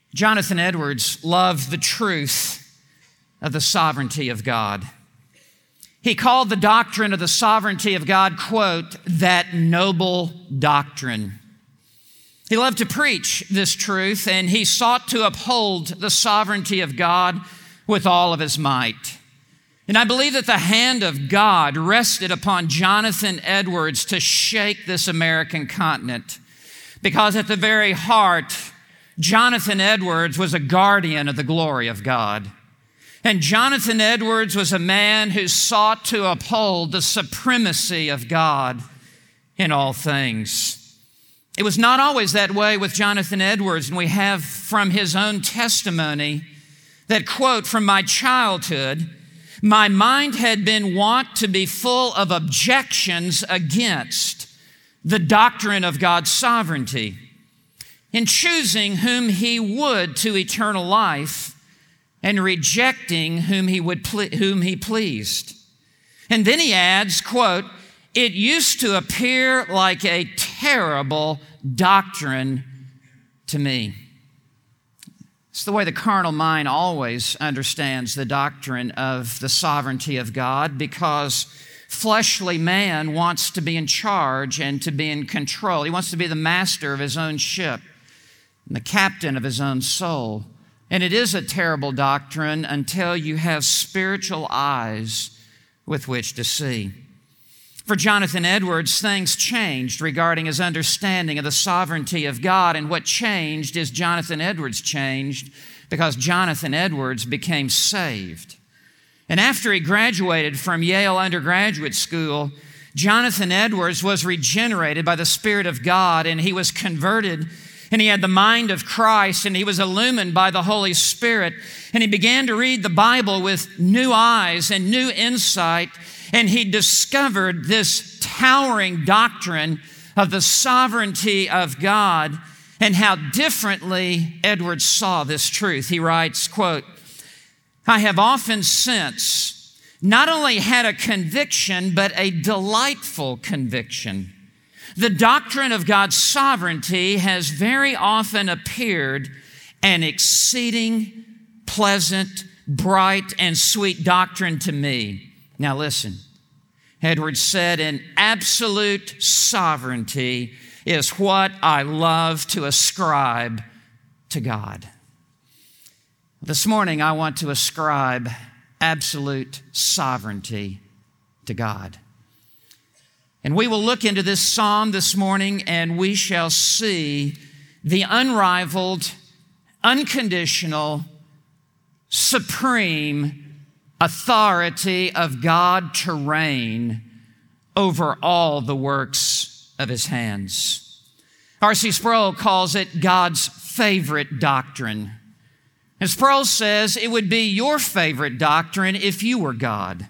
Jonathan Edwards loved the truth of the sovereignty of God. He called the doctrine of the sovereignty of God, quote, that noble doctrine. He loved to preach this truth, and he sought to uphold the sovereignty of God with all of his might. And I believe that the hand of God rested upon Jonathan Edwards to shake this American continent, because at the very heart, Jonathan Edwards was a guardian of the glory of God. And Jonathan Edwards was a man who sought to uphold the supremacy of God in all things. It was not always that way with Jonathan Edwards, and we have from his own testimony that, quote, from my childhood, my mind had been wont to be full of objections against the doctrine of God's sovereignty, in choosing whom he would to eternal life and rejecting whom he pleased. And then he adds, quote, it used to appear like a terrible doctrine to me. It's the way the carnal mind always understands the doctrine of the sovereignty of God, because fleshly man wants to be in charge and to be in control. He wants to be the master of his own ship and the captain of his own soul. And it is a terrible doctrine until you have spiritual eyes with which to see. For Jonathan Edwards, things changed regarding his understanding of the sovereignty of God. And what changed is Jonathan Edwards changed because Jonathan Edwards became saved. And after he graduated from Yale undergraduate school, Jonathan Edwards was regenerated by the Spirit of God, and he was converted, and he had the mind of Christ, and he was illumined by the Holy Spirit, and he began to read the Bible with new eyes and new insight, and he discovered this towering doctrine of the sovereignty of God and how differently Edwards saw this truth. He writes, quote, I have often since not only had a conviction, but a delightful conviction. The doctrine of God's sovereignty has very often appeared an exceeding pleasant, bright, and sweet doctrine to me. Now listen, Edwards said, an absolute sovereignty is what I love to ascribe to God. This morning, I want to ascribe absolute sovereignty to God. And we will look into this psalm this morning, and we shall see the unrivaled, unconditional, supreme authority of God to reign over all the works of His hands. R.C. Sproul calls it God's favorite doctrine. And Sproul says it would be your favorite doctrine if you were God.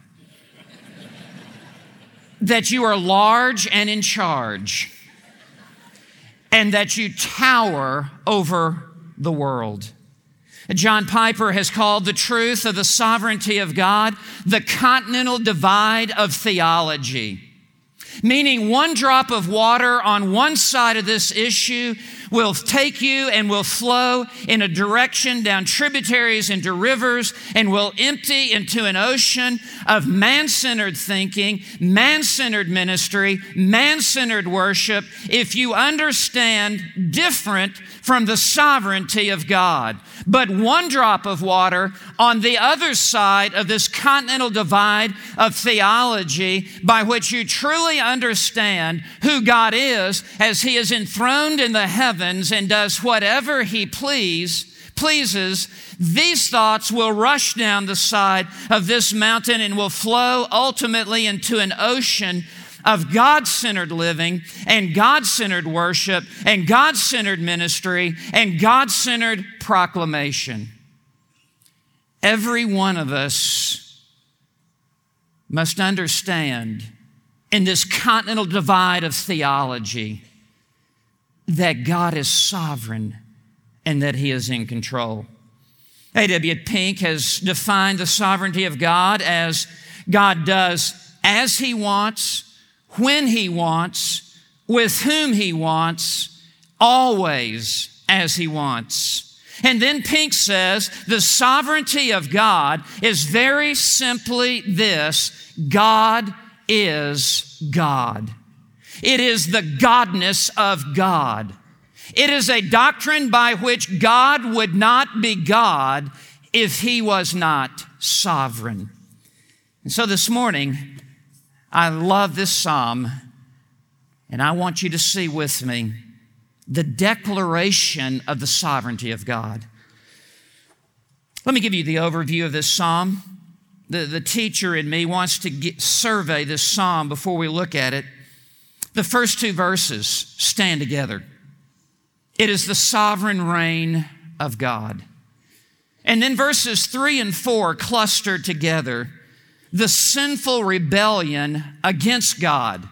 That you are large and in charge, and that you tower over the world. John Piper has called the truth of the sovereignty of God the continental divide of theology, meaning one drop of water on one side of this issue will take you and will flow in a direction down tributaries into rivers and will empty into an ocean of man-centered thinking, man-centered ministry, man-centered worship if you understand different from the sovereignty of God. But one drop of water on the other side of this continental divide of theology by which you truly understand who God is as He is enthroned in the heavens and does whatever He pleases, these thoughts will rush down the side of this mountain and will flow ultimately into an ocean of God-centered living and God-centered worship and God-centered ministry and God-centered proclamation. Every one of us must understand in this continental divide of theology that God is sovereign and that He is in control. A.W. Pink has defined the sovereignty of God as God does as He wants, when He wants, with whom He wants, always as He wants. And then Pink says the sovereignty of God is very simply this: God is God. It is the godness of God. It is a doctrine by which God would not be God if He was not sovereign. And so this morning, I love this psalm, and I want you to see with me the declaration of the sovereignty of God. Let me give you the overview of this psalm. The teacher in me wants to survey this psalm before we look at it. The first two verses stand together. It is the sovereign reign of God. And then verses 3 and 4 cluster together. The sinful rebellion against God.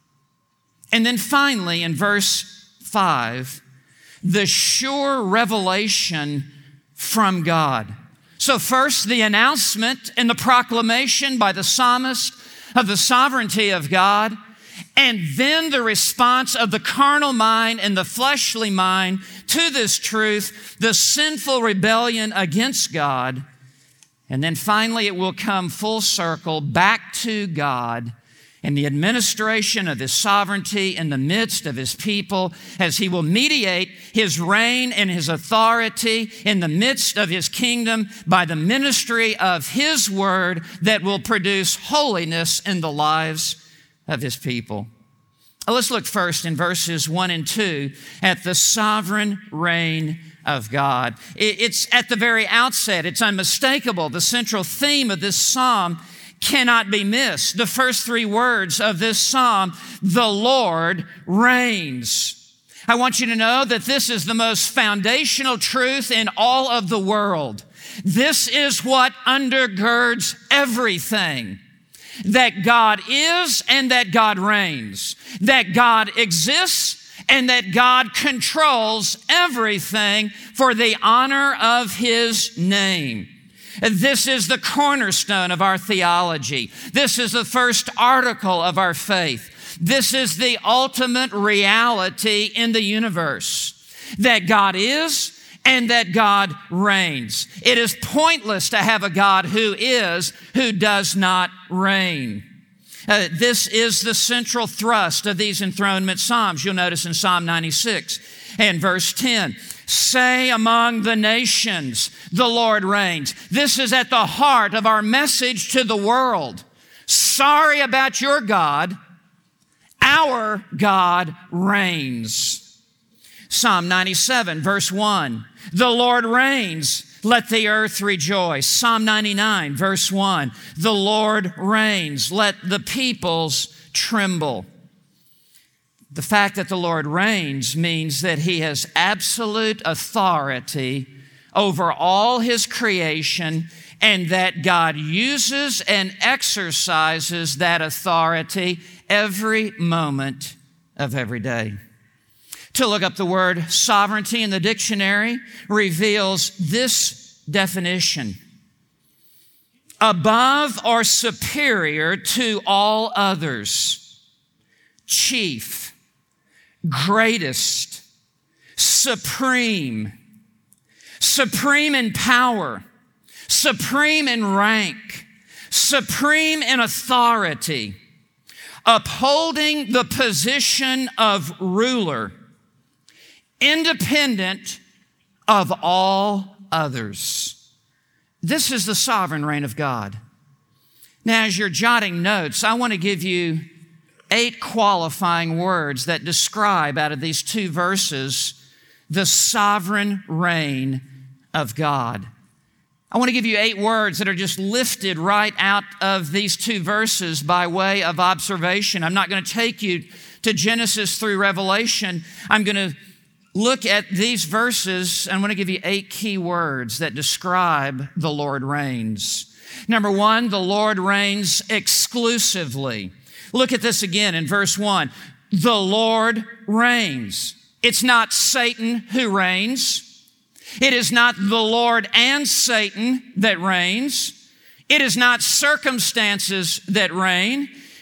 And then finally in verse 5, the sure revelation from God. So first, the announcement and the proclamation by the psalmist of the sovereignty of God, and then the response of the carnal mind and the fleshly mind to this truth, the sinful rebellion against God. And then finally, it will come full circle back to God and the administration of His sovereignty in the midst of His people, as He will mediate His reign and His authority in the midst of His kingdom by the ministry of His word that will produce holiness in the lives of His people. Let's look first in verses 1 and 2 at the sovereign reign of God. It's at the very outset. It's unmistakable. The central theme of this psalm cannot be missed. The first three words of this psalm: the Lord reigns. I want you to know that this is the most foundational truth in all of the world. This is what undergirds everything. That God is and that God reigns. That God exists and that God controls everything for the honor of His name. This is the cornerstone of our theology. This is the first article of our faith. This is the ultimate reality in the universe, that God is and that God reigns. It is pointless to have a God who does not reign. This is the central thrust of these enthronement psalms. You'll notice in Psalm 96 and verse 10, say among the nations, the Lord reigns. This is at the heart of our message to the world. Sorry about your God. Our God reigns. Psalm 97, verse 1, the Lord reigns. Let the earth rejoice. Psalm 99, verse 1, the Lord reigns. Let the peoples tremble. The fact that the Lord reigns means that He has absolute authority over all His creation, and that God uses and exercises that authority every moment of every day. To look up the word sovereignty in the dictionary reveals this definition: above or superior to all others, chief, greatest, supreme, supreme in power, supreme in rank, supreme in authority, upholding the position of ruler, independent of all others. This is the sovereign reign of God. Now, as you're jotting notes, I want to give you 8 qualifying words that describe, out of these 2 verses, the sovereign reign of God. I want to give you 8 words that are just lifted right out of these 2 verses by way of observation. I'm not going to take you to Genesis through Revelation. I'm going to look at these verses, and I want to give you 8 key words that describe the Lord reigns. Number 1, the Lord reigns exclusively. Look at this again in verse 1. The Lord reigns. It's not Satan who reigns. It is not the Lord and Satan that reigns. It is not circumstances that reign.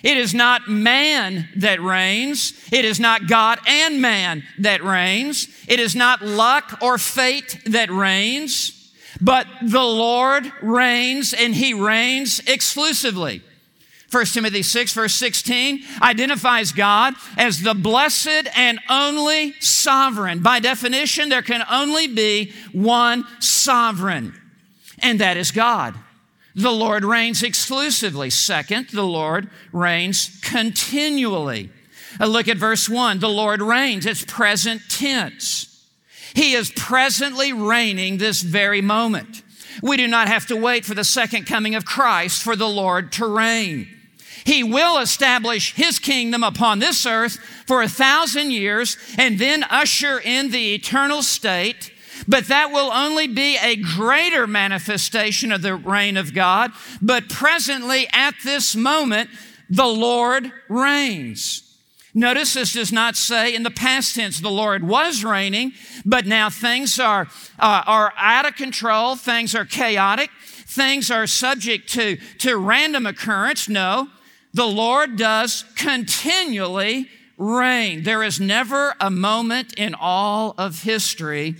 It is not man that reigns. It is not God and man that reigns. It is not luck or fate that reigns, but the Lord reigns, and He reigns exclusively. 1 Timothy 6, verse 16, identifies God as the blessed and only sovereign. By definition, there can only be one sovereign, and that is God. The Lord reigns exclusively. Second, the Lord reigns continually. Look at verse 1. The Lord reigns. It's present tense. He is presently reigning this very moment. We do not have to wait for the second coming of Christ for the Lord to reign. He will establish His kingdom upon this earth for 1,000 years and then usher in the eternal state. But that will only be a greater manifestation of the reign of God. But presently, at this moment, the Lord reigns. Notice this does not say in the past tense the Lord was reigning, but now things are out of control, things are chaotic, things are subject to random occurrence. No, the Lord does continually reign. There is never a moment in all of history,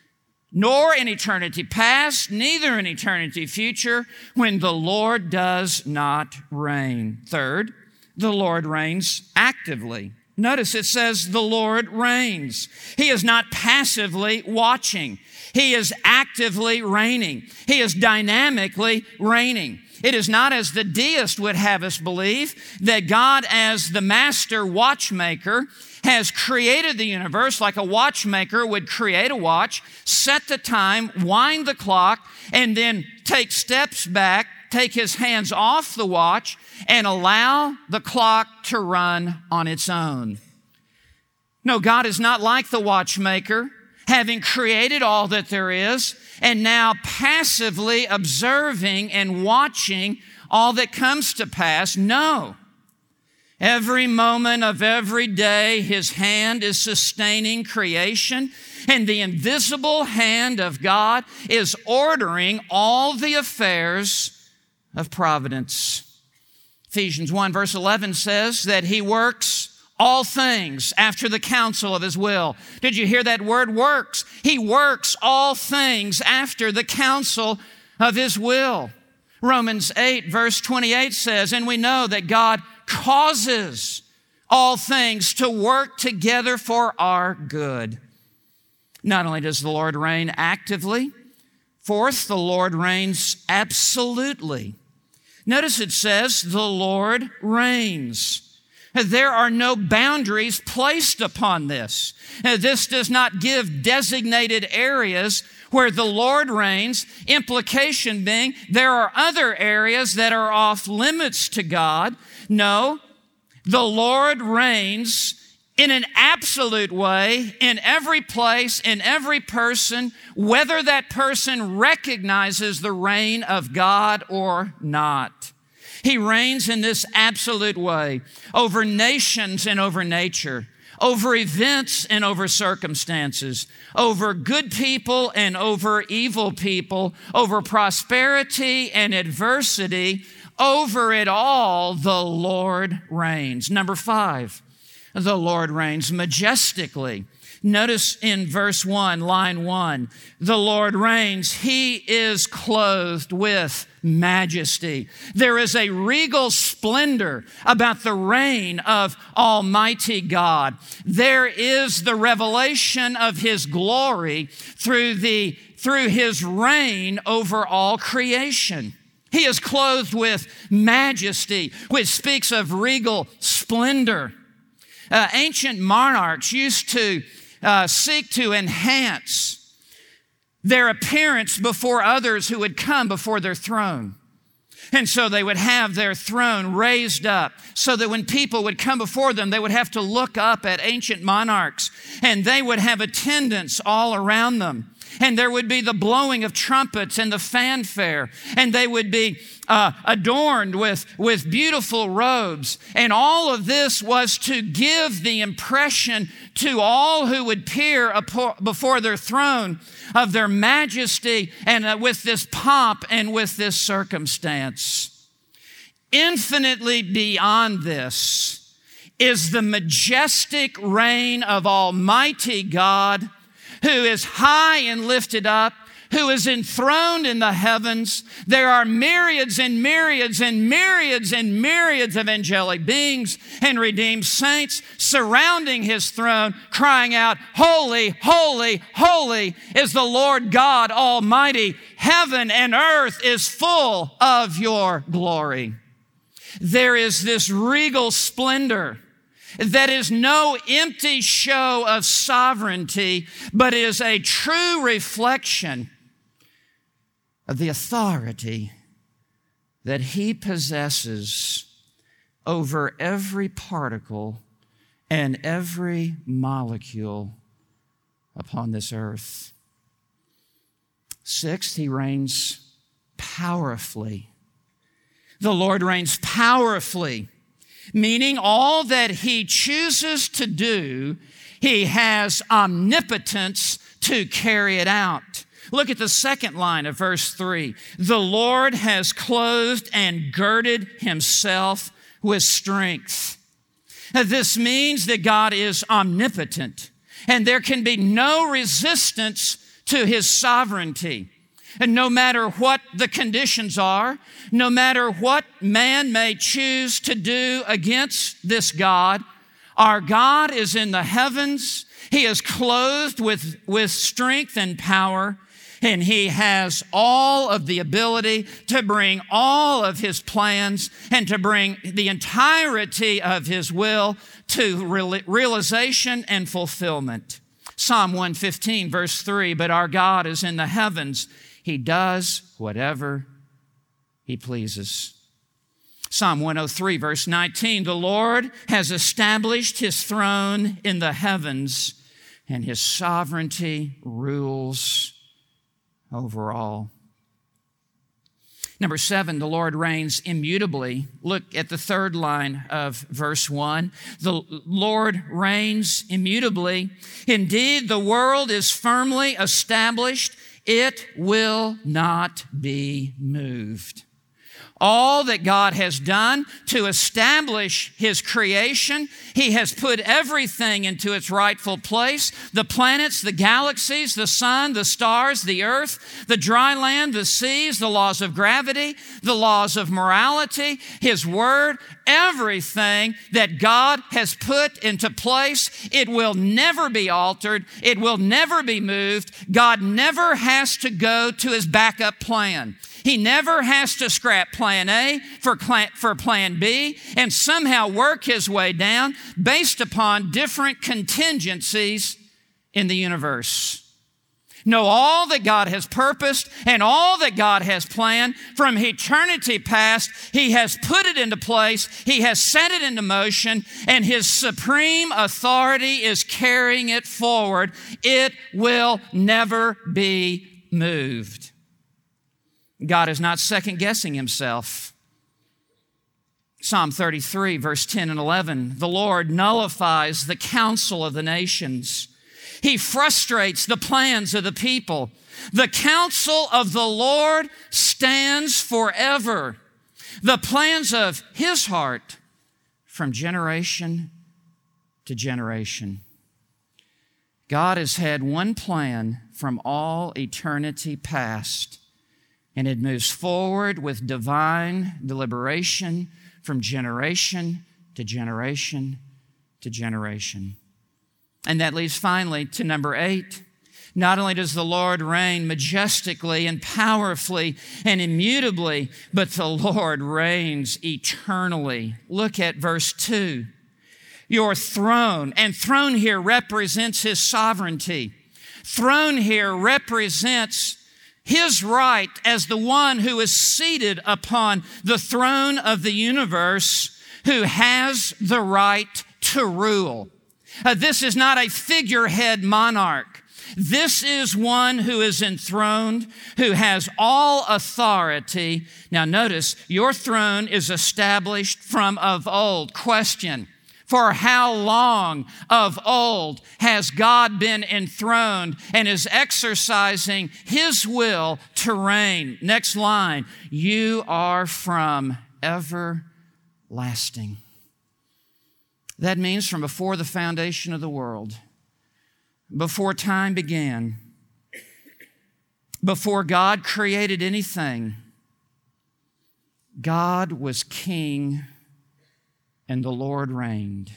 nor in eternity past, neither in eternity future, when the Lord does not reign. Third, the Lord reigns actively. Notice it says the Lord reigns. He is not passively watching. He is actively reigning. He is dynamically reigning. It is not as the deist would have us believe that God, as the master watchmaker, has created the universe like a watchmaker would create a watch, set the time, wind the clock, and then take steps back, take His hands off the watch, and allow the clock to run on its own. No, God is not like the watchmaker, having created all that there is, and now passively observing and watching all that comes to pass. No. Every moment of every day, His hand is sustaining creation, and the invisible hand of God is ordering all the affairs of providence. Ephesians 1 verse 11 says that He works all things after the counsel of His will. Did you hear that word, works? He works all things after the counsel of His will. Romans 8 verse 28 says, and we know that God causes all things to work together for our good. Not only does the Lord reign actively, fourth, the Lord reigns absolutely. Notice it says, the Lord reigns. There are no boundaries placed upon this. This does not give designated areas where the Lord reigns, implication being there are other areas that are off limits to God. No, the Lord reigns in an absolute way in every place, in every person, whether that person recognizes the reign of God or not. He reigns in this absolute way over nations and over nature, over events and over circumstances, over good people and over evil people, over prosperity and adversity. Over it all, the Lord reigns. Number 5, the Lord reigns majestically. Notice in verse 1, line 1, the Lord reigns. He is clothed with majesty. There is a regal splendor about the reign of Almighty God. There is the revelation of His glory through His reign over all creation. He is clothed with majesty, which speaks of regal splendor. Ancient monarchs used to seek to enhance their appearance before others who would come before their throne. And so they would have their throne raised up so that when people would come before them, they would have to look up at ancient monarchs, and they would have attendants all around them. And there would be the blowing of trumpets and the fanfare, and they would be adorned with beautiful robes. And all of this was to give the impression to all who would peer before their throne of their majesty and with this pomp and with this circumstance. infinitely beyond this is the majestic reign of Almighty God, who is high and lifted up, who is enthroned in the heavens. There are myriads and myriads and myriads and myriads of angelic beings and redeemed saints surrounding his throne, crying out, "Holy, holy, holy is the Lord God Almighty. Heaven and earth is full of your glory." There is this regal splendor that is no empty show of sovereignty, but is a true reflection of the authority that he possesses over every particle and every molecule upon this earth. Sixth, he reigns powerfully. The Lord reigns powerfully, meaning all that he chooses to do, he has omnipotence to carry it out. Look at the second line of verse 3. The Lord has clothed and girded himself with strength. This means that God is omnipotent, and there can be no resistance to his sovereignty. And no matter what the conditions are, no matter what man may choose to do against this God, our God is in the heavens. He is clothed with strength and power, and he has all of the ability to bring all of his plans and to bring the entirety of his will to realization and fulfillment. Psalm 115, verse 3, but our God is in the heavens. He does whatever he pleases. Psalm 103, verse 19, the Lord has established his throne in the heavens, and his sovereignty rules over all. Number 7, the Lord reigns immutably. Look at the third line of verse 1. The Lord reigns immutably. Indeed, the world is firmly established. It will not be moved. All that God has done to establish his creation, he has put everything into its rightful place. The planets, the galaxies, the sun, the stars, the earth, the dry land, the seas, the laws of gravity, the laws of morality, his word, everything that God has put into place, it will never be altered. It will never be moved. God never has to go to his backup plan. He never has to scrap plan A for plan B and somehow work his way down based upon different contingencies in the universe. No, all that God has purposed and all that God has planned from eternity past, he has put it into place, he has set it into motion, and his supreme authority is carrying it forward. It will never be moved. God is not second-guessing himself. Psalm 33, verse 10 and 11, the Lord nullifies the counsel of the nations. He frustrates the plans of the people. The counsel of the Lord stands forever. The plans of his heart from generation to generation. God has had one plan from all eternity past, and it moves forward with divine deliberation from generation to generation to generation. And that leads finally to number 8. Not only does the Lord reign majestically and powerfully and immutably, but the Lord reigns eternally. Look at verse 2. Your throne, and throne here represents his sovereignty. Throne here represents his right as the one who is seated upon the throne of the universe, who has the right to rule. This is not a figurehead monarch. This is one who is enthroned, who has all authority. Now notice, your throne is established from of old. Question: for how long of old has God been enthroned and is exercising his will to reign? Next line, you are from everlasting lasting. That means from before the foundation of the world, before time began, before God created anything, God was king and the Lord reigned.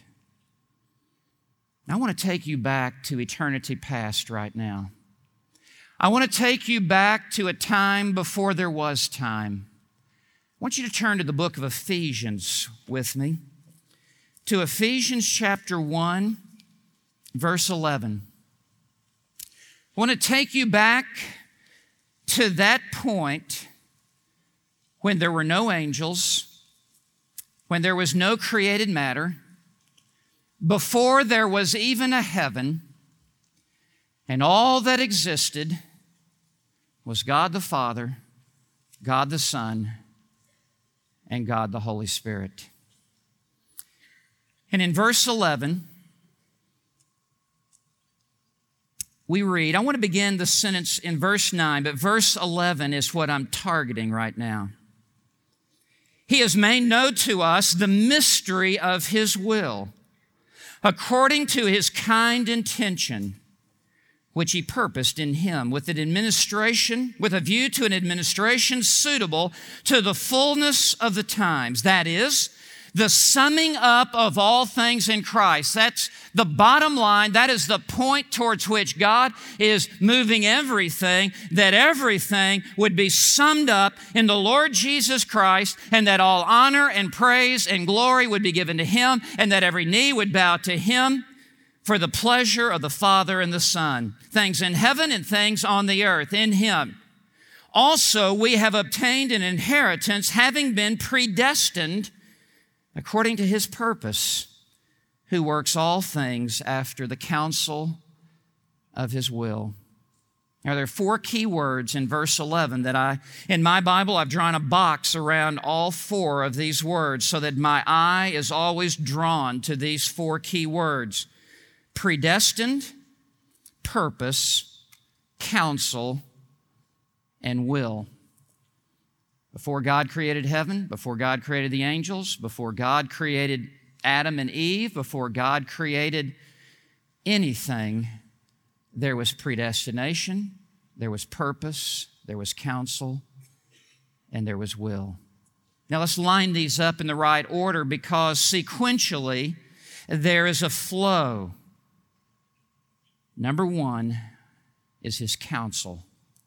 I want to take you back to eternity past right now. I want to take you back to a time before there was time. I want you to turn to the book of Ephesians with me, to Ephesians chapter 1, verse 11. I want to take you back to that point when there were no angels, when there was no created matter, before there was even a heaven, and all that existed was God the Father, God the Son, and God the Holy Spirit. And in verse 11, we read, I want to begin the sentence in verse 9, but verse 11 is what I'm targeting right now. He has made known to us the mystery of His will, according to His kind intention, which He purposed in Him, with a view to an administration suitable to the fullness of the times. That is, the summing up of all things in Christ. That's the bottom line. That is the point towards which God is moving everything, that everything would be summed up in the Lord Jesus Christ, and that all honor and praise and glory would be given to Him, and that every knee would bow to Him for the pleasure of the Father and the Son. Things in heaven and things on the earth in Him. Also, we have obtained an inheritance, having been predestined according to His purpose, who works all things after the counsel of His will. Now, there are 4 key words in verse 11 that in my Bible, I've drawn a box around all 4 of these words so that my eye is always drawn to these 4 key words: predestined, purpose, counsel, and will. Before God created heaven, before God created the angels, before God created Adam and Eve, before God created anything, there was predestination, there was purpose, there was counsel, and there was will. Now let's line these up in the right order, because sequentially there is a flow. Number 1 is His counsel.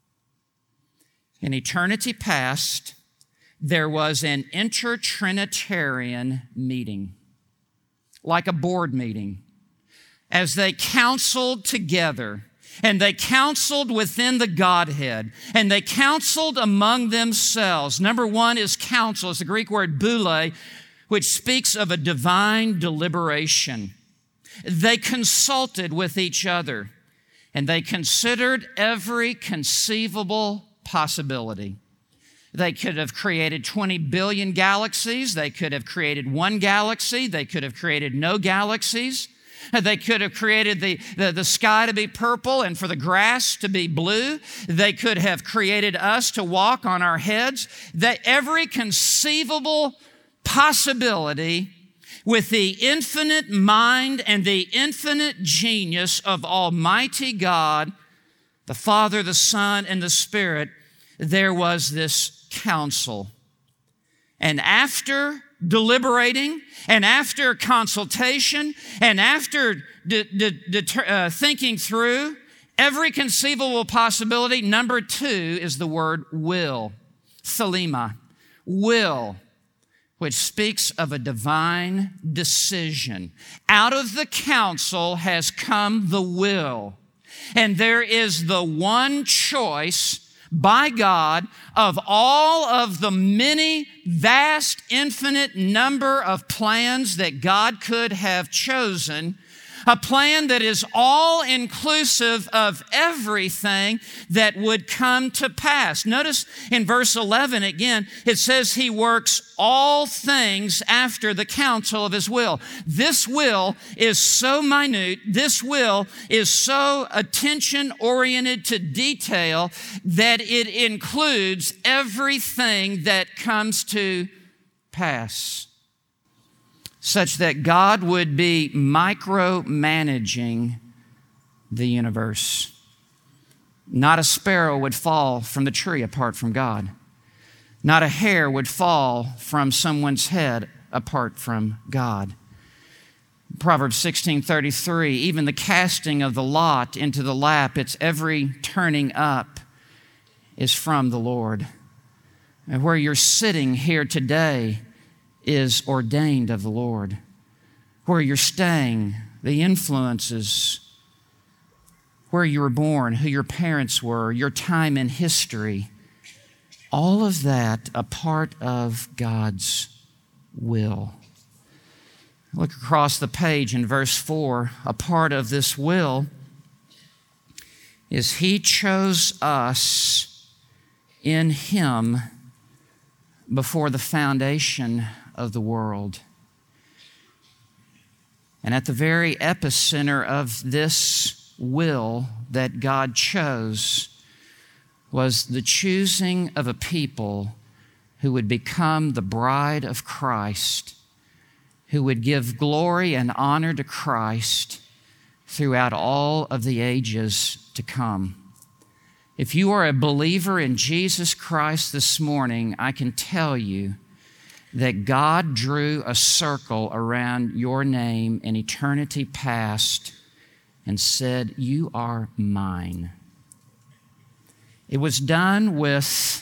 In eternity past, there was an intertrinitarian meeting, like a board meeting, as they counseled together, and they counseled within the Godhead, and they counseled among themselves. Number 1 is counsel. It's the Greek word boule, which speaks of a divine deliberation. They consulted with each other, and they considered every conceivable possibility. They could have created 20 billion galaxies. They could have created one galaxy. They could have created no galaxies. They could have created the sky to be purple and for the grass to be blue. They could have created us to walk on our heads. Every conceivable possibility, with the infinite mind and the infinite genius of Almighty God, the Father, the Son, and the Spirit, there was this counsel. And after deliberating, and after consultation, and after thinking through every conceivable possibility, number 2 is the word will, thelema, will, which speaks of a divine decision. Out of the counsel has come the will. And there is the one choice by God of all of the many vast, infinite number of plans that God could have chosen, a plan that is all-inclusive of everything that would come to pass. Notice in verse 11 again, it says He works all things after the counsel of His will. This will is so minute, this will is so attention-oriented to detail that it includes everything that comes to pass. such that God would be micromanaging the universe. Not a sparrow would fall from the tree apart from God. Not a hair would fall from someone's head apart from God. Proverbs 16:33, even the casting of the lot into the lap, its every turning up is from the Lord. And where you're sitting here today is ordained of the Lord. Where you're staying, the influences, where you were born, who your parents were, your time in history, all of that a part of God's will. Look across the page in verse 4. A part of this will is He chose us in Him before the foundation of the world. And at the very epicenter of this will that God chose was the choosing of a people who would become the bride of Christ, who would give glory and honor to Christ throughout all of the ages to come. If you are a believer in Jesus Christ this morning, I can tell you that God drew a circle around your name in eternity past and said, "You are mine." It was done with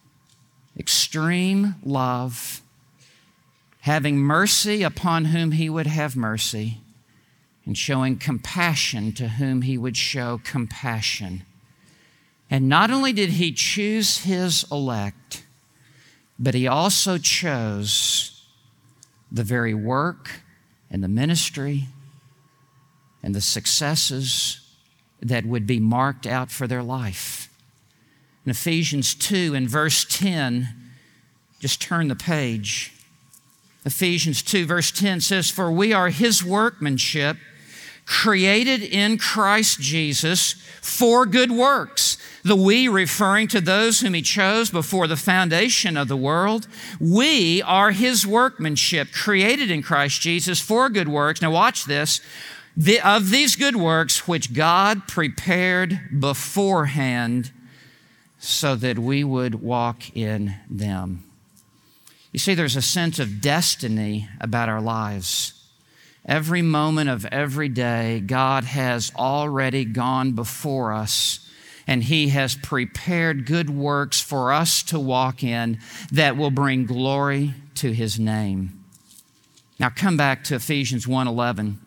extreme love, having mercy upon whom He would have mercy, and showing compassion to whom He would show compassion. And not only did He choose His elect, but He also chose the very work and the ministry and the successes that would be marked out for their life. In Ephesians 2 and verse 10, just turn the page. Ephesians 2 verse 10 says, "For we are His workmanship, created in Christ Jesus for good works." The "we" referring to those whom He chose before the foundation of the world. We are His workmanship, created in Christ Jesus for good works. Now watch this. Of these good works which God prepared beforehand so that we would walk in them. You see, there's a sense of destiny about our lives. Every moment of every day, God has already gone before us, and He has prepared good works for us to walk in that will bring glory to His name. Now come back to Ephesians 1:11.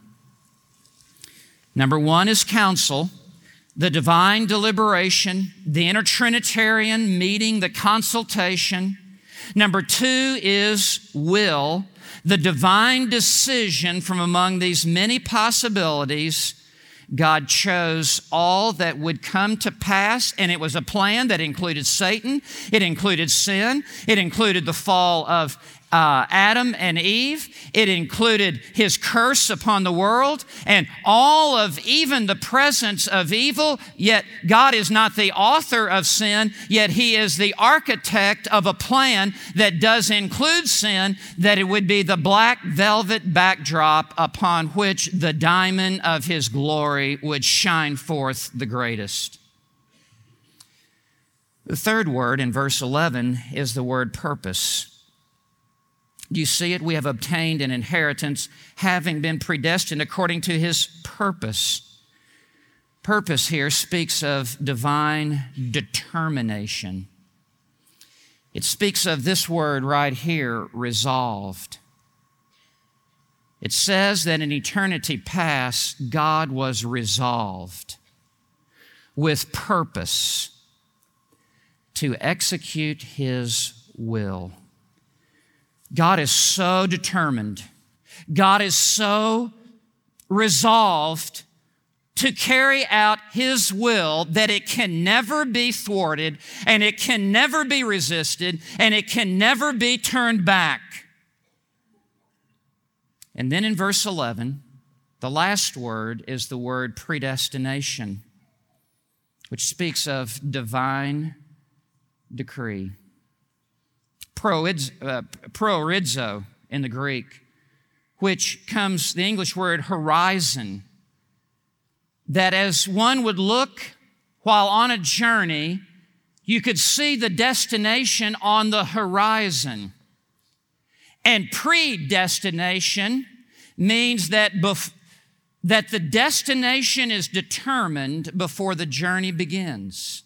Number one is counsel, the divine deliberation, the intertrinitarian meeting, the consultation. Number two is will, the divine decision from among these many possibilities. God chose all that would come to pass, and it was a plan that included Satan, it included sin, it included the fall of Adam and Eve, it included His curse upon the world, and all of even the presence of evil. Yet God is not the author of sin, yet He is the architect of a plan that does include sin, that it would be the black velvet backdrop upon which the diamond of His glory would shine forth the greatest. The third word in verse 11 is the word purpose. Do you see it? We have obtained an inheritance, having been predestined according to His purpose. Purpose here speaks of divine determination. It speaks of this word right here, resolved. It says that in eternity past, God was resolved with purpose to execute His will. God is so determined. God is so resolved to carry out His will that it can never be thwarted, and it can never be resisted, and it can never be turned back. And then in verse 11, the last word is the word predestination, which speaks of divine decree. Proorizo in the Greek which comes the English word horizon, that as one would look while on a journey, you could see the destination on the horizon. And predestination means that the destination is determined before the journey begins.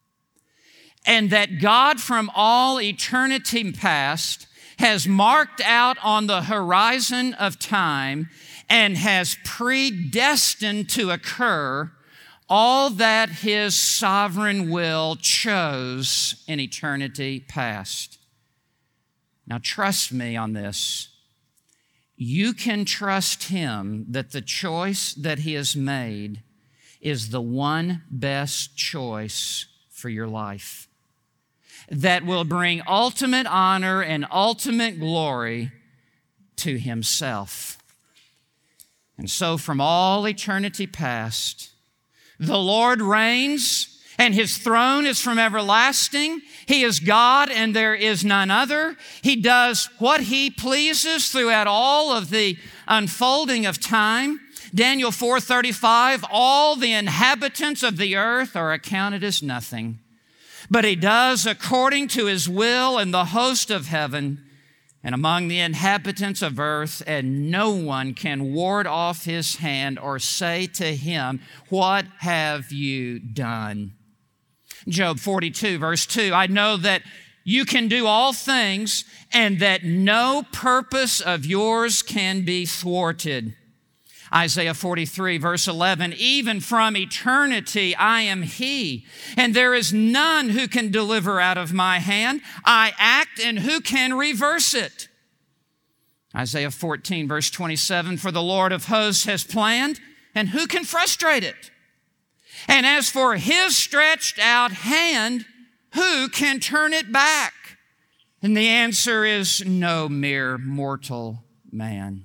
And that God from all eternity past has marked out on the horizon of time and has predestined to occur all that His sovereign will chose in eternity past. Now trust me on this. You can trust Him that the choice that He has made is the one best choice for your life, that will bring ultimate honor and ultimate glory to Himself. And so from all eternity past, the Lord reigns, and His throne is from everlasting. He is God, and there is none other. He does what He pleases throughout all of the unfolding of time. Daniel 4:35, all the inhabitants of the earth are accounted as nothing. But He does according to His will in the host of heaven and among the inhabitants of earth, and no one can ward off His hand or say to Him, "What have you done?" Job 42, verse 2, I know that you can do all things and that no purpose of yours can be thwarted. Isaiah 43, verse 11, even from eternity I am He, and there is none who can deliver out of my hand. I act, and who can reverse it? Isaiah 14, verse 27, for the Lord of hosts has planned, and who can frustrate it? And as for His stretched out hand, who can turn it back? And the answer is no mere mortal man.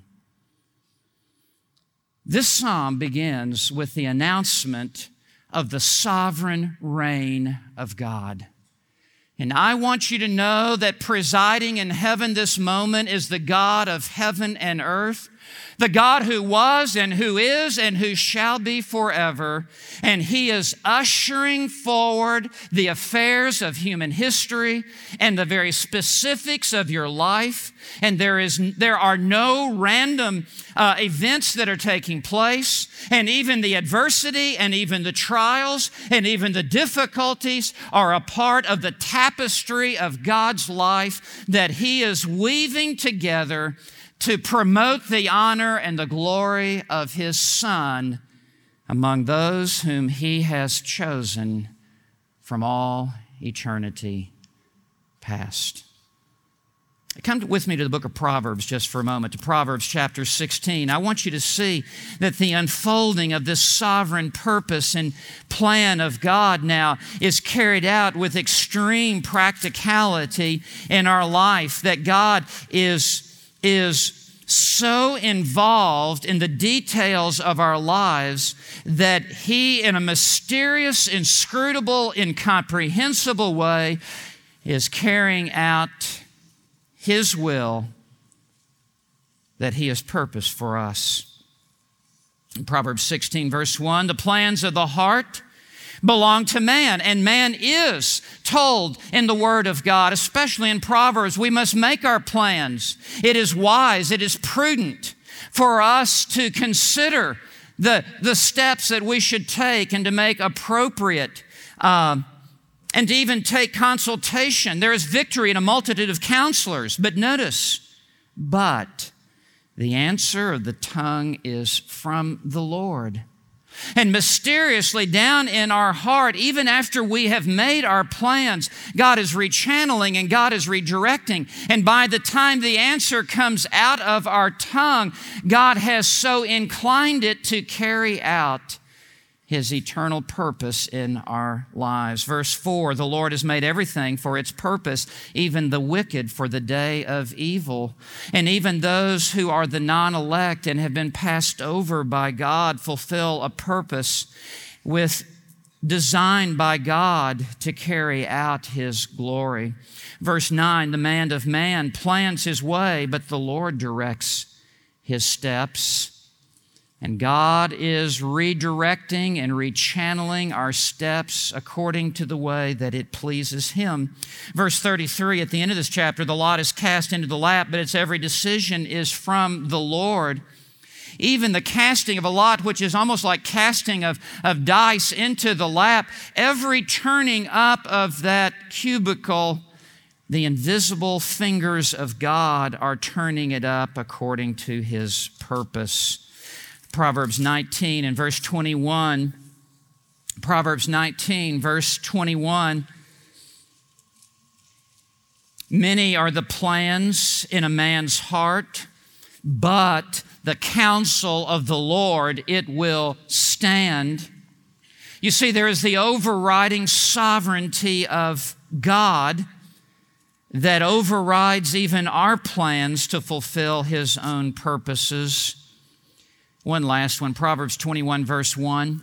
This psalm begins with the announcement of the sovereign reign of God. And I want you to know that presiding in heaven this moment is the God of heaven and earth, the God who was and who is and who shall be forever. And He is ushering forward the affairs of human history and the very specifics of your life. And there are no random events that are taking place. And even the adversity and even the trials and even the difficulties are a part of the tapestry of God's life that He is weaving together to promote the honor and the glory of His Son among those whom He has chosen from all eternity past. Come with me to the book of Proverbs just for a moment, to Proverbs chapter 16. I want you to see that the unfolding of this sovereign purpose and plan of God now is carried out with extreme practicality in our life, that God is so involved in the details of our lives that He, in a mysterious, inscrutable, incomprehensible way, is carrying out His will that He has purposed for us. In Proverbs 16, verse 1, the plans of the heart belong to man, and man is told in the Word of God, especially in Proverbs, we must make our plans. It is wise, it is prudent for us to consider the steps that we should take and to make appropriate and to even take consultation. There is victory in a multitude of counselors. But notice, but the answer of the tongue is from the Lord. And mysteriously down in our heart, even after we have made our plans, God is rechanneling and God is redirecting. And by the time the answer comes out of our tongue, God has so inclined it to carry out His eternal purpose in our lives. Verse 4, the Lord has made everything for its purpose, even the wicked for the day of evil. And even those who are the non-elect and have been passed over by God fulfill a purpose designed by God to carry out His glory. Verse 9, the man of man plans his way, but the Lord directs His steps. And God is redirecting and rechanneling our steps according to the way that it pleases Him. Verse 33, at the end of this chapter, the lot is cast into the lap, but its every decision is from the Lord. Even the casting of a lot, which is almost like casting of dice into the lap, every turning up of that cubicle, the invisible fingers of God are turning it up according to His purpose. Proverbs 19 and verse 21. Proverbs 19, verse 21. Many are the plans in a man's heart, but the counsel of the Lord, it will stand. You see, there is the overriding sovereignty of God that overrides even our plans to fulfill His own purposes. One last one, Proverbs 21, verse 1.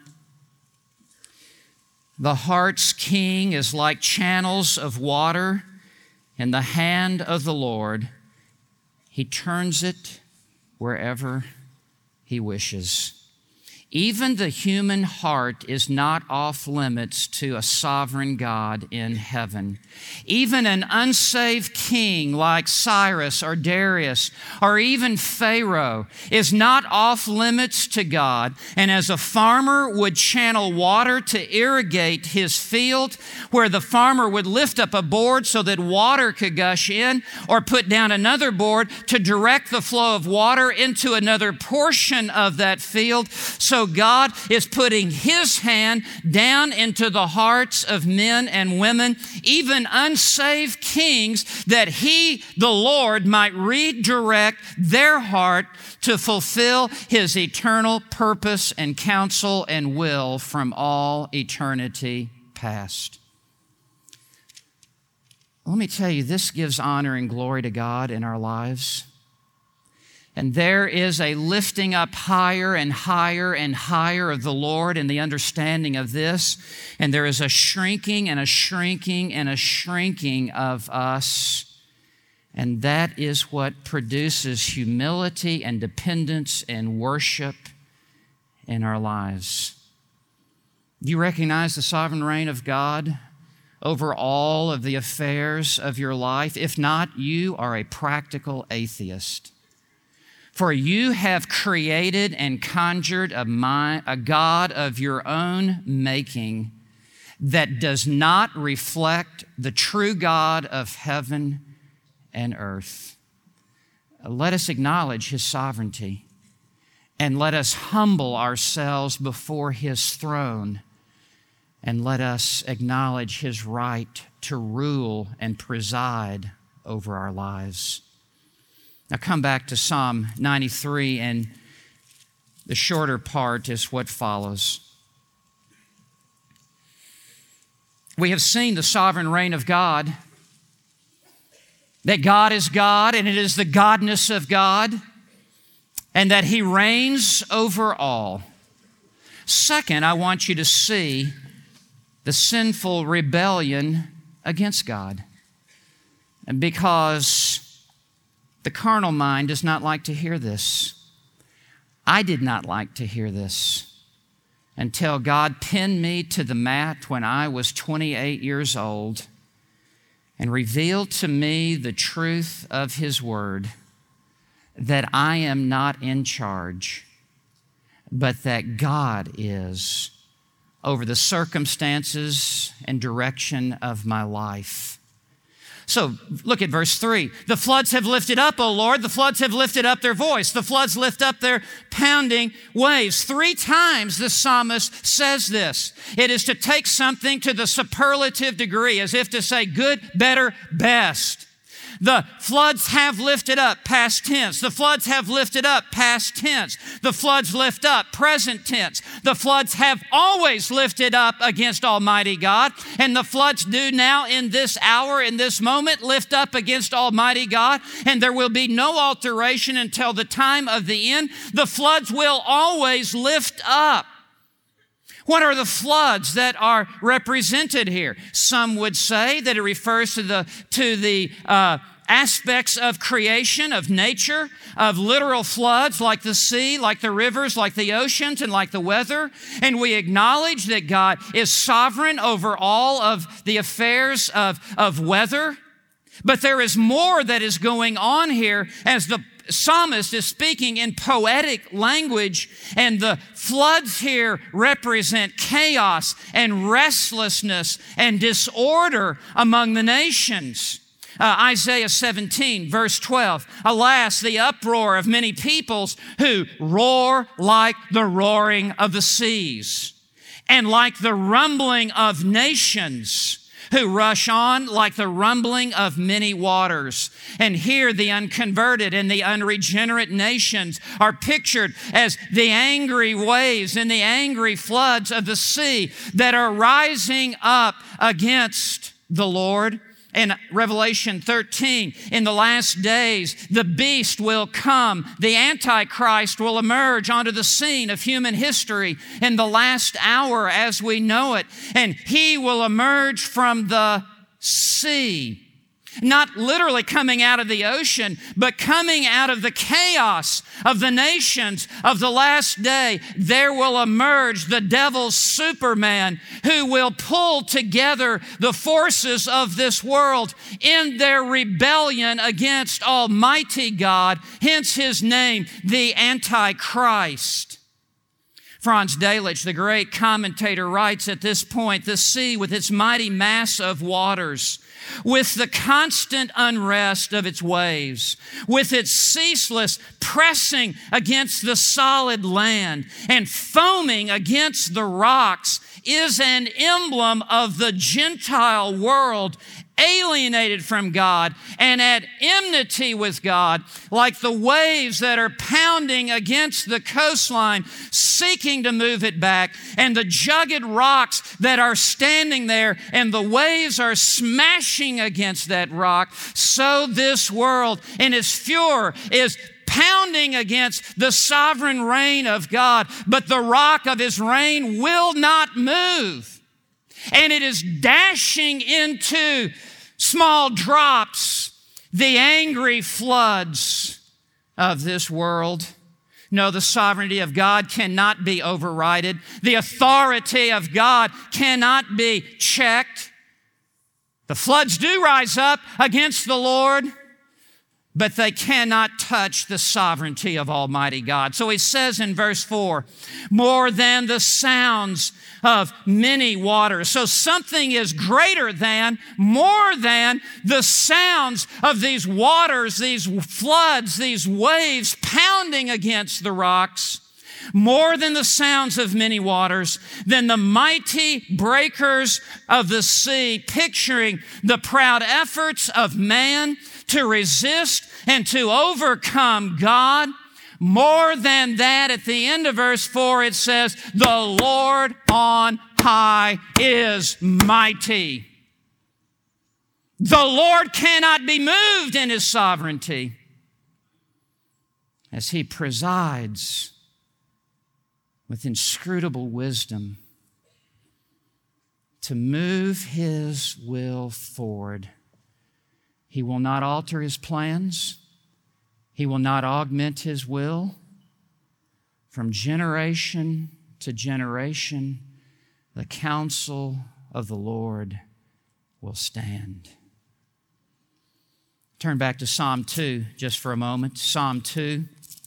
The heart's king is like channels of water in the hand of the Lord. He turns it wherever He wishes. Even the human heart is not off limits to a sovereign God in heaven. Even an unsaved king like Cyrus or Darius or even Pharaoh is not off limits to God. And as a farmer would channel water to irrigate his field, where the farmer would lift up a board so that water could gush in, or put down another board to direct the flow of water into another portion of that field, so God is putting His hand down into the hearts of men and women, even unsaved kings, that He, the Lord, might redirect their heart to fulfill His eternal purpose and counsel and will from all eternity past. Let me tell you, this gives honor and glory to God in our lives. And there is a lifting up higher and higher and higher of the Lord in the understanding of this. And there is a shrinking and a shrinking and a shrinking of us. And that is what produces humility and dependence and worship in our lives. Do you recognize the sovereign reign of God over all of the affairs of your life? If not, you are a practical atheist. For you have created and conjured a God of your own making that does not reflect the true God of heaven and earth. Let us acknowledge His sovereignty, and let us humble ourselves before His throne, and let us acknowledge His right to rule and preside over our lives. Now come back to Psalm 93, and the shorter part is what follows. We have seen the sovereign reign of God, that God is God, and it is the godness of God, and that He reigns over all. Second, I want you to see the sinful rebellion against God, and because the carnal mind does not like to hear this. I did not like to hear this until God pinned me to the mat when I was 28 years old and revealed to me the truth of His Word, that I am not in charge, but that God is over the circumstances and direction of my life. So look at verse 3. The floods have lifted up, O Lord. The floods have lifted up their voice. The floods lift up their pounding waves. 3 times the psalmist says this. It is to take something to the superlative degree, as if to say good, better, best. The floods have lifted up, past tense. The floods have lifted up, past tense. The floods lift up, present tense. The floods have always lifted up against Almighty God, and the floods do now in this hour, in this moment, lift up against Almighty God, and there will be no alteration until the time of the end. The floods will always lift up. What are the floods that are represented here? Some would say that it refers to the aspects of creation, of nature, of literal floods like the sea, like the rivers, like the oceans, and like the weather. And we acknowledge that God is sovereign over all of the affairs of weather. But there is more that is going on here as the psalmist is speaking in poetic language, and the floods here represent chaos and restlessness and disorder among the nations. Isaiah 17, verse 12, alas, the uproar of many peoples who roar like the roaring of the seas, and like the rumbling of nations who rush on like the rumbling of many waters. And here the unconverted and the unregenerate nations are pictured as the angry waves and the angry floods of the sea that are rising up against the Lord. In Revelation 13, in the last days, the beast will come. The Antichrist will emerge onto the scene of human history in the last hour as we know it. And he will emerge from the sea. Not literally coming out of the ocean, but coming out of the chaos of the nations of the last day. There will emerge the devil's Superman who will pull together the forces of this world in their rebellion against Almighty God, hence his name, the Antichrist. Franz Delitzsch, the great commentator, writes at this point, the sea with its mighty mass of waters, with the constant unrest of its waves, with its ceaseless pressing against the solid land and foaming against the rocks, is an emblem of the Gentile world alienated from God and at enmity with God, like the waves that are pounding against the coastline, seeking to move it back, and the jagged rocks that are standing there, and the waves are smashing against that rock. So this world in its furor is pounding against the sovereign reign of God, but the rock of his reign will not move. And it is dashing into small drops, the angry floods of this world. No, the sovereignty of God cannot be overridden. The authority of God cannot be checked. The floods do rise up against the Lord, but they cannot touch the sovereignty of Almighty God. So he says in verse 4, more than the sounds of many waters. So something is greater than, more than the sounds of these waters, these floods, these waves pounding against the rocks. More than the sounds of many waters, than the mighty breakers of the sea, picturing the proud efforts of man to resist and to overcome God. More than that, at the end of verse 4, it says, the Lord on high is mighty. The Lord cannot be moved in his sovereignty as he presides with inscrutable wisdom to move his will forward. He will not alter his plans. He will not augment his will. From generation to generation, the counsel of the Lord will stand. Turn back to Psalm 2 just for a moment. Psalm 2.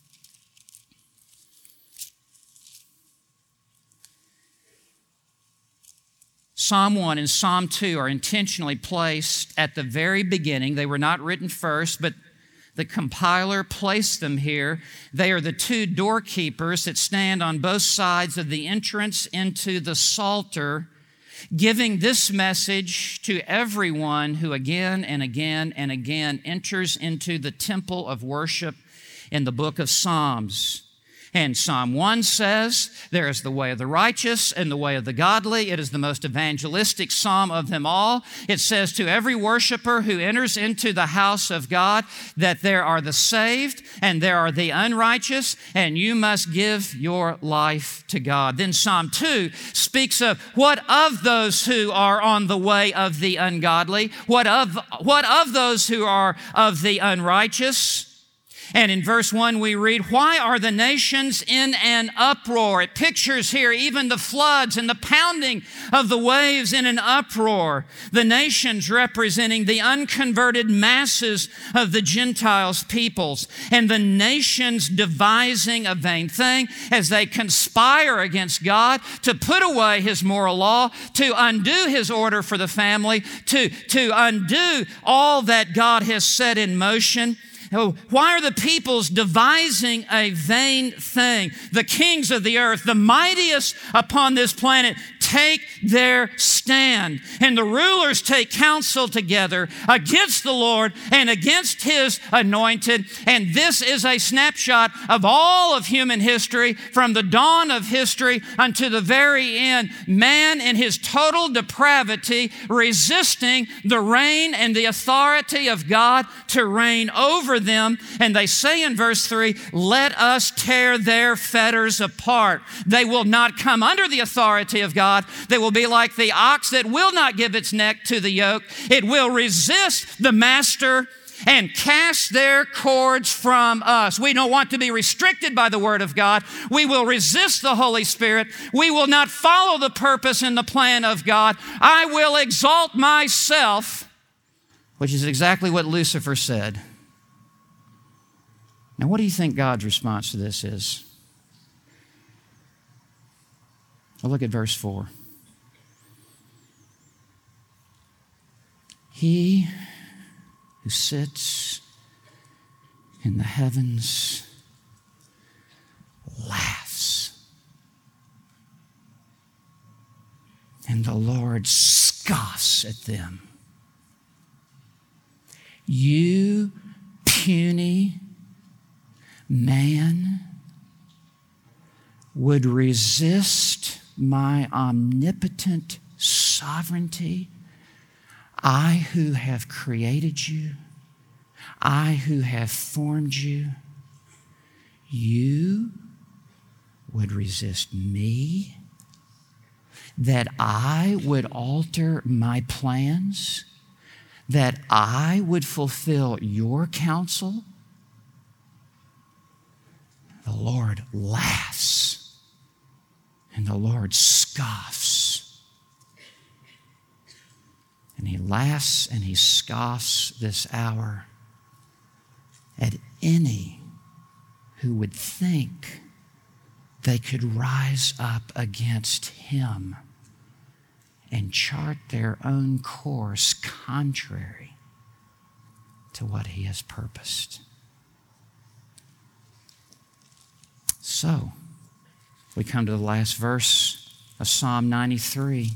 Psalm 1 and Psalm 2 are intentionally placed at the very beginning. They were not written first, but the compiler placed them here. They are the two doorkeepers that stand on both sides of the entrance into the Psalter, giving this message to everyone who again and again and again enters into the temple of worship in the book of Psalms. And Psalm 1 says, there is the way of the righteous and the way of the godly. It is the most evangelistic psalm of them all. It says to every worshiper who enters into the house of God that there are the saved and there are the unrighteous, and you must give your life to God. Then Psalm 2 speaks of what of those who are on the way of the ungodly, what of those who are of the unrighteous. And in verse 1 we read, why are the nations in an uproar? It pictures here even the floods and the pounding of the waves in an uproar. The nations representing the unconverted masses of the Gentiles peoples. And the nations devising a vain thing as they conspire against God to put away His moral law, to undo His order for the family, to undo all that God has set in motion. Why are the peoples devising a vain thing? The kings of the earth, the mightiest upon this planet, take their stand. And the rulers take counsel together against the Lord and against His anointed. And this is a snapshot of all of human history, from the dawn of history unto the very end. Man in his total depravity resisting the reign and the authority of God to reign over them. And they say in verse 3, let us tear their fetters apart. They will not come under the authority of God. They will be like the ox that will not give its neck to the yoke. It will resist the master and cast their cords from us. We don't want to be restricted by the Word of God. We will resist the Holy Spirit. We will not follow the purpose and the plan of God. I will exalt myself, which is exactly what Lucifer said. Now, what do you think God's response to this is? Well, look at verse 4. He who sits in the heavens laughs, and the Lord scoffs at them. You puny man would resist my omnipotent sovereignty. I who have created you, I who have formed you, you would resist me, that I would alter my plans, that I would fulfill your counsel. The Lord laughs and the Lord scoffs. And He laughs and He scoffs this hour at any who would think they could rise up against Him and chart their own course contrary to what He has purposed. So, we come to the last verse of Psalm 93.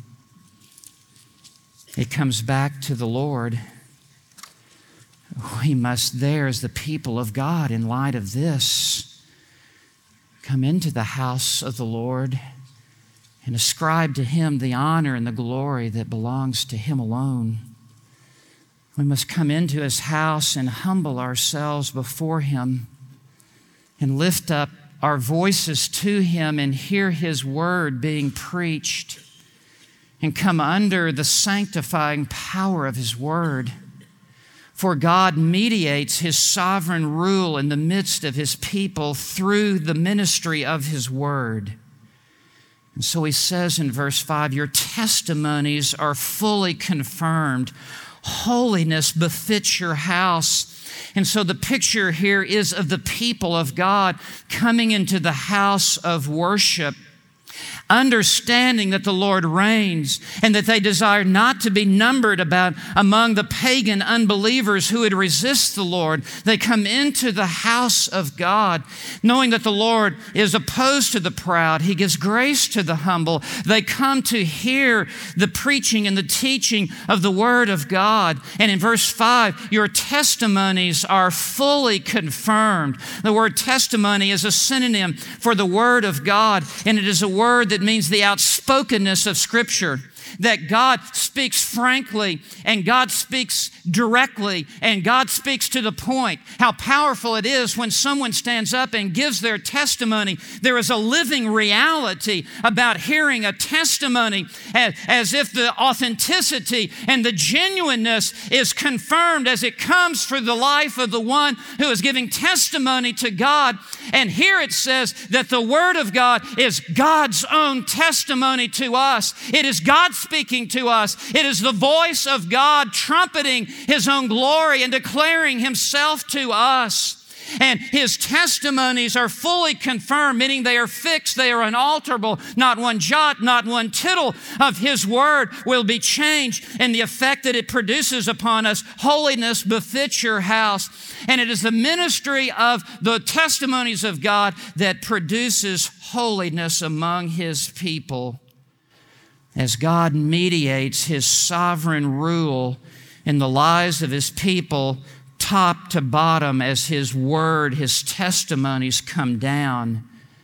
It comes back to the Lord. We must there, as the people of God, in light of this, come into the house of the Lord and ascribe to Him the honor and the glory that belongs to Him alone. We must come into His house and humble ourselves before Him and lift up our voices to Him and hear His word being preached and come under the sanctifying power of His word. For God mediates His sovereign rule in the midst of His people through the ministry of His word. And so He says in verse 5, your testimonies are fully confirmed. Holiness befits your house. And so the picture here is of the people of God coming into the house of worship. understanding that the Lord reigns and that they desire not to be numbered among the pagan unbelievers who would resist the Lord. They come into the house of God knowing that the Lord is opposed to the proud. He gives grace to the humble. They come to hear the preaching and the teaching of the Word of God. And in verse 5, your testimonies are fully confirmed. The word testimony is a synonym for the Word of God, and it is a word that means the outspokenness of Scripture, that God speaks frankly and God speaks directly and God speaks to the point. How powerful it is when someone stands up and gives their testimony. There is a living reality about hearing a testimony as if the authenticity and the genuineness is confirmed as it comes through the life of the one who is giving testimony to God. And here it says that the Word of God is God's own testimony to us. It is God speaking to us. It is the voice of God trumpeting His own glory and declaring Himself to us. And His testimonies are fully confirmed, meaning they are fixed, they are unalterable. Not one jot, not one tittle of His Word will be changed. And the effect that it produces upon us, holiness befits your house. And it is the ministry of the testimonies of God that produces holiness among His people. As God mediates His sovereign rule in the lives of His people, top to bottom, as His Word, His testimonies come down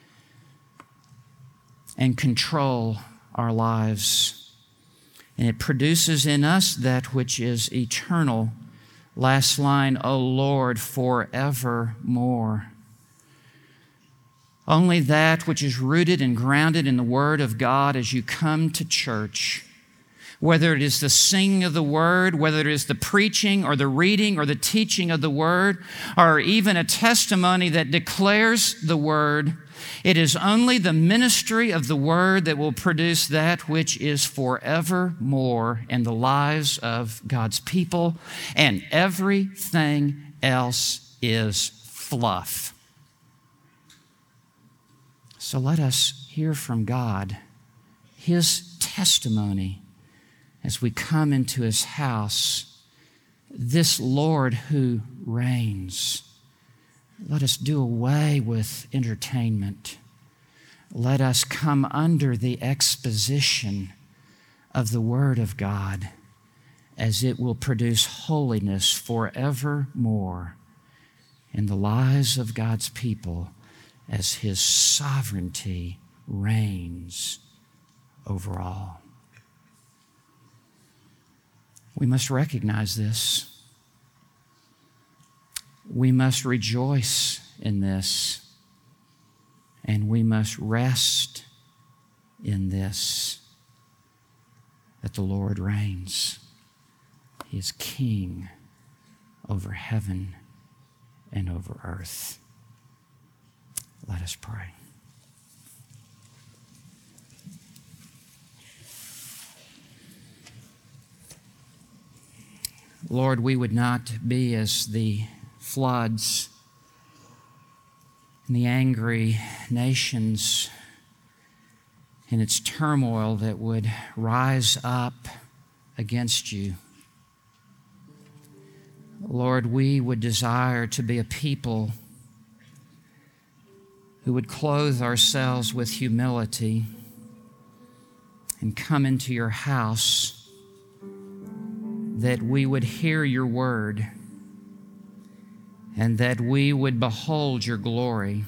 and control our lives. And it produces in us that which is eternal. Last line, O Lord, forevermore. Only that which is rooted and grounded in the Word of God as you come to church, whether it is the singing of the Word, whether it is the preaching or the reading or the teaching of the Word, or even a testimony that declares the Word, it is only the ministry of the Word that will produce that which is forevermore in the lives of God's people, and everything else is fluff. So let us hear from God, His testimony, as we come into His house, this Lord who reigns. Let us do away with entertainment. Let us come under the exposition of the Word of God, as it will produce holiness forevermore in the lives of God's people, as His sovereignty reigns over all. We must recognize this. We must rejoice in this, and we must rest in this, that the Lord reigns. He is King over heaven and over earth. Let us pray. Lord, we would not be as the floods and the angry nations in its turmoil that would rise up against You. Lord, we would desire to be a people who would clothe ourselves with humility and come into Your house, that we would hear Your word and that we would behold Your glory,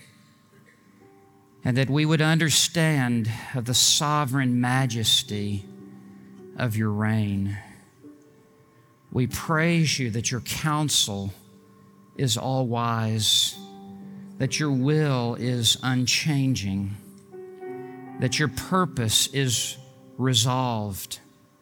and that we would understand of the sovereign majesty of Your reign. We praise You that Your counsel is all wise, that Your will is unchanging, that Your purpose is resolved,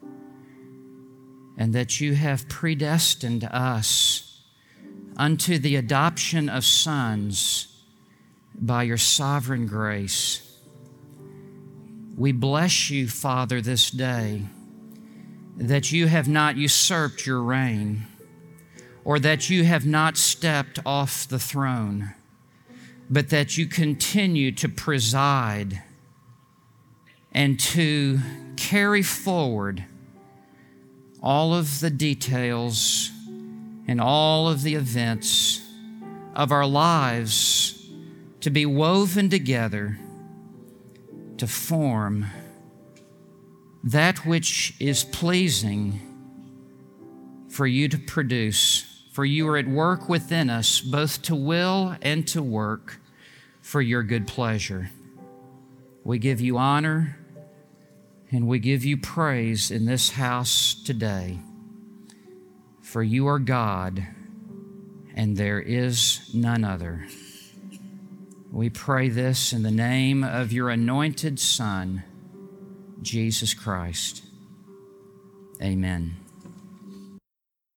and that You have predestined us unto the adoption of sons by Your sovereign grace. We bless You, Father, this day, that You have not usurped Your reign, or that You have not stepped off the throne, but that You continue to preside and to carry forward all of the details and all of the events of our lives to be woven together to form that which is pleasing for you to produce. For you are at work within us, both to will and to work for your good pleasure. We give you honor and we give you praise in this house today. For you are God, and there is none other. We pray this in the name of your anointed Son, Jesus Christ. Amen.